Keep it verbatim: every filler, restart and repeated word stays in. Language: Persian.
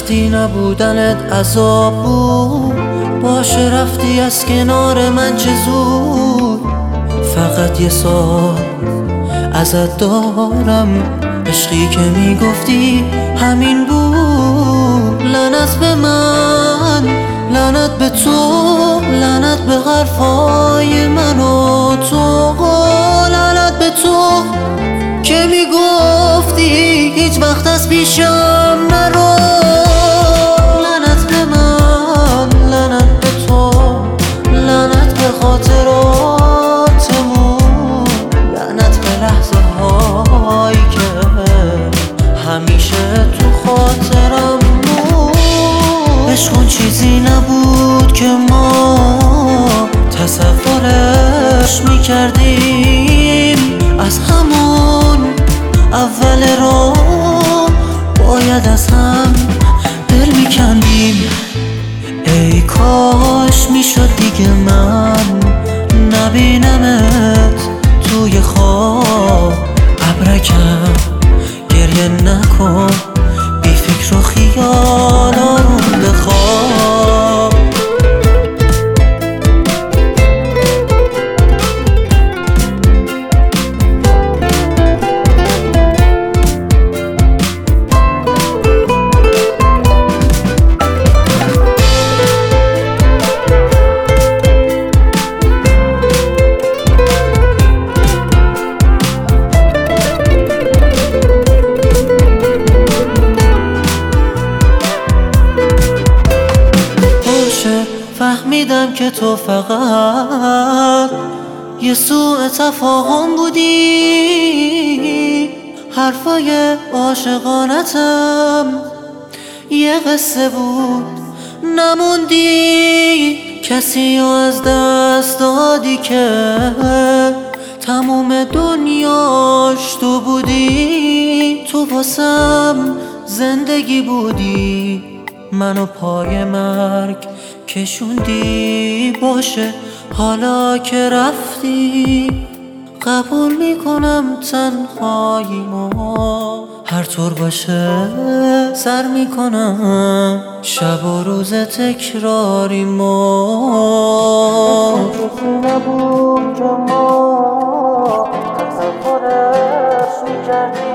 وقتی نبودنت عذاب بود، باشه رفتی از کنار من چه زود. فقط یه سال ازت دارم، عشقی که میگفتی همین بود. لعنت به من، لعنت به تو، لعنت به حرفای من و تو، لعنت به تو که میگفتی هیچ وقت از پیشم نرو. لعنت به من، لعنت به تو، لعنت به خاطراتمون، لعنت به لحظه هایی که همیشه تو خاطرم بود. عشق اون چیزی نبود که ما تصورش میکردیم، از همون اول رو باید از هم دل میکندیم. ای کاش میشد دیگه من نبینمت توی خواب، ابرکم گریه نکن، بی فکر و خیال آروم بخواب. فهمیدم که تو فقط یه سوء تفاهم بودی، حرفای عاشقانتم یه قصه بود نموندی. کسی رو از دست دادی که تموم دنیاش تو بودی. تو واسم زندگی بودی، منو پای مرگ کشوندی. باشه حالا که رفتی، قبول میکنم تنهاییمو، هر طور باشه سر میکنم شب و روز تکراریمو. نبود که ما تصورش میکردیم